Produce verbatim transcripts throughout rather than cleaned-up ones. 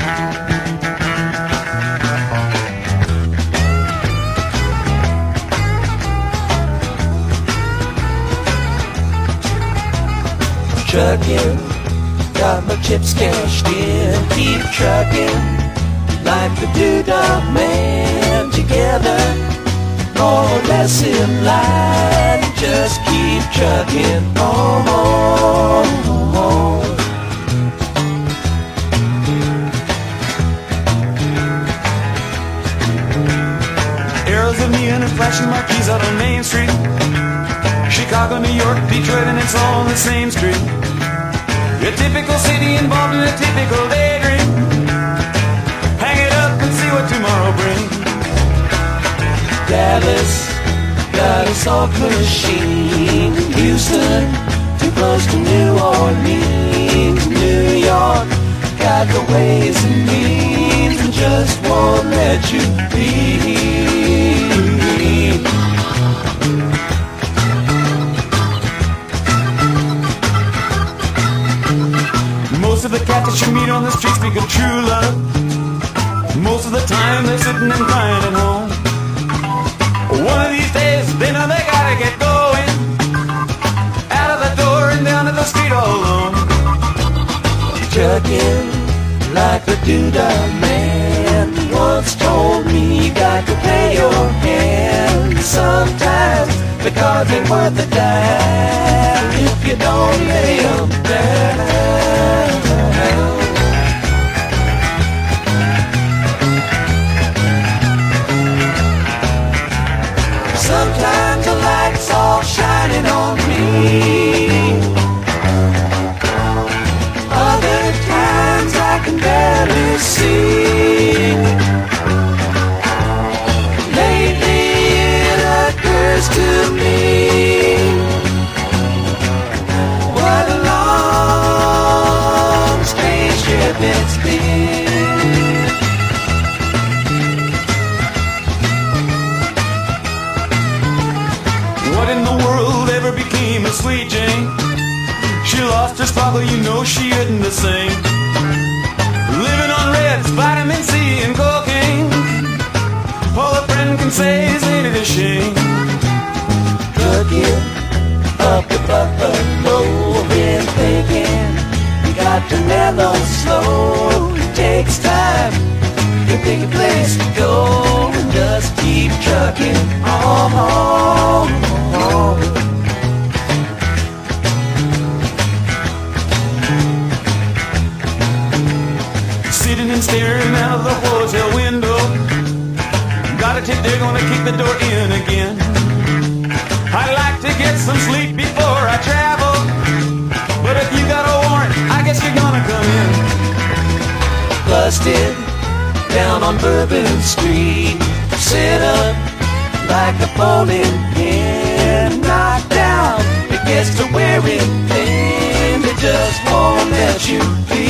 Trucking, got my chips cashed in. Keep trucking, like the doodah man. Together, more or less in line. Just keep trucking on, on, on. Arrows of neon and flashing marquees out on Main Street. Chicago, New York, Detroit, and it's all on the same street. A typical city involved in a typical daydream. Hang it up and see what tomorrow brings. Dallas, got a soft machine. Houston, too close to New Orleans. New York, got the ways and means, and just won't let you be. Most of the cats that you meet on the street speak of true love. Most of the time they're sitting and crying at home. One of these days they know they gotta get going. Out of the door and down to the street all alone. Trucking, like a doodah man once told me, you got to pay your hand sometimes, because they're worth a dime if you don't lay them down. Sometimes the light's all shining on me. Other times I can barely see. Lately it occurs to me, what a long, strange trip it's been. What in the world ever became of Sweet Jane? She lost her sparkle, you know she isn't the same. Living on reds, vitamin C and cocaine. All a friend can say is ain't it a shame. Trucking up the Buffalo, been thinking you got to mellow slow. It takes time to pick a place to go, and just keep trucking on, on, on. Sitting and staring out of the hotel window. Got a tip they're gonna kick the door in again. I'd like to get some sleep before I travel, but if you got a warrant, I guess you're gonna come in. Busted down on Bourbon Street, set up like a bowling pin. Knocked down, it gets to wearing thin. It just won't let you be.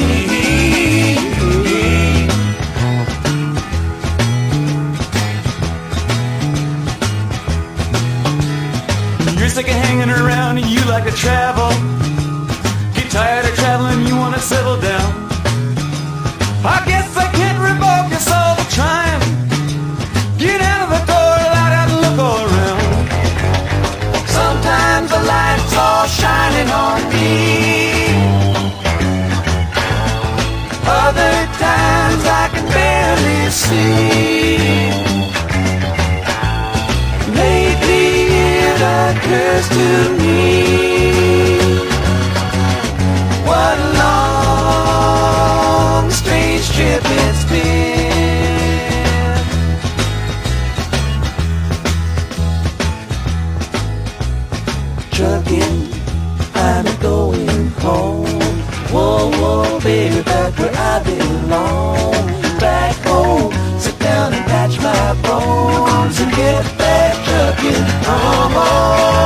You're sick of hanging around and you like to travel. Get tired of traveling, you wanna settle down. I guess I can't revoke your soul for trying. Get out of the door, light out and look all around. Sometimes the light's all shining on me. Other times I can barely see. Lately it occurs to me, what a long, strange trip it's been. Trucking, I'm going home. Whoa, whoa, baby, back where I belong. Back home, sit down and patch my bones and get back trucking. Oh, oh.